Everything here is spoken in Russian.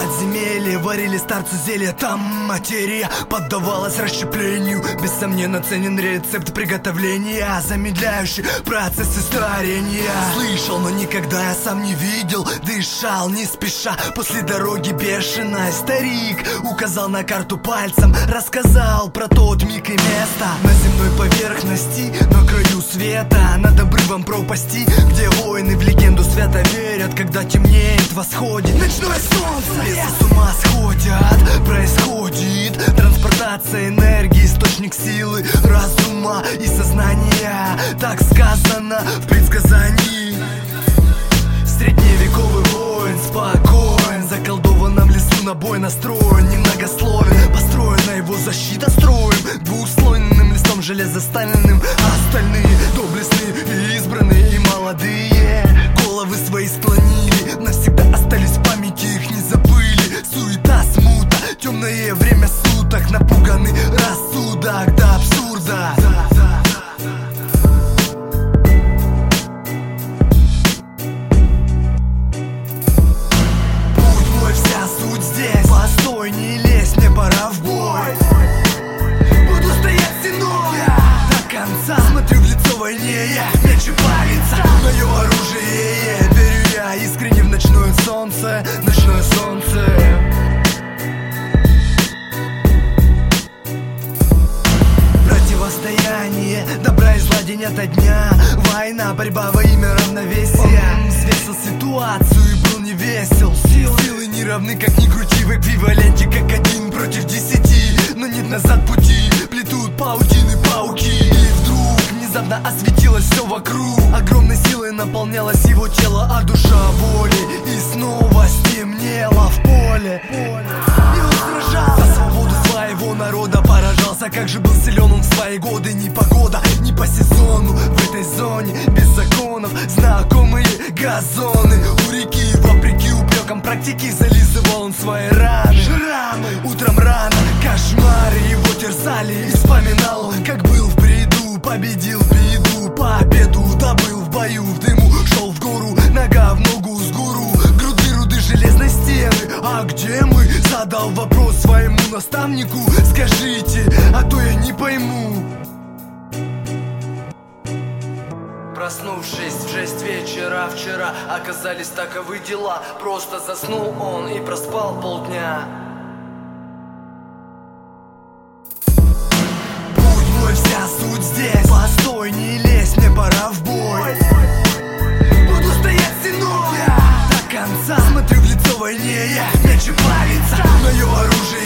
подземелье варили старцу зелья. Там материя поддавалась расщеплению. Без сомнения ценен рецепт приготовления, замедляющий процессы старения. Слышал, но никогда я сам не видел. Дышал не спеша после дороги бешеной. Старик указал на карту пальцем, рассказал про тот миг и место. На земной поверхности, на краю света, над обрывом пропасти, где воины в легенду свято верят. Когда темнеет, восходит ночное солнце, леса с ума сходят. Происходит транспортация энергии, источник силы, разума и сознания. Так сказано в предсказании. Средневековый воин спокоен, в заколдованном лесу на бой настроен, немногословен. Построена его защита строем, двухслойным листом железостальным. Остальные доблестные и избранные и молодые головы свои склонили, навсегда остались в памяти, их не забыли. Суета, смута, темное время суток, напуганный рассудок до абсурда. Постой, не лезь, мне пора в бой. Буду стоять стеной до конца. Смотрю в лицо войне, меч и палец, мое оружие. Верю я искренне в ночное солнце, ночное солнце. Противостояние добра и зла день ото дня. Война, борьба во имя равновесия. Он взвесил ситуацию и был не весел. Силы не равны, как ни крути, в эквиваленте как 1 против 10. Но нет назад пути, плетут паутины пауки. И вдруг внезапно осветилось все вокруг. Огромной силой наполнялось его тело, а душа воли. И снова стемнело в поле. И он сражался за свободу своего народа, поражался, как же был силен он в свои годы. Ни погода, ни по сезону в этой зоне без законов. Знакомые газоны у реки, вопреки упрекам практики, зализывал он свои раны. Утром рано кошмары его терзали, и вспоминал он, как был в бреду, победил беду, победу добыл в бою, в дыму шел в гору, нога в ногу с гуру. Груды руды железной стены, а где мы? Задал вопрос своему наставнику. Скажите, а то я не пойму. Проснувшись в 6 вечера вчера, оказались таковы дела. Просто заснул он и проспал полдня. Путь мой, вся суть здесь. Постой, не лезь, мне пора в бой. Буду стоять стеной до конца. Смотрю в лицо войне, меч и палец, мое оружие.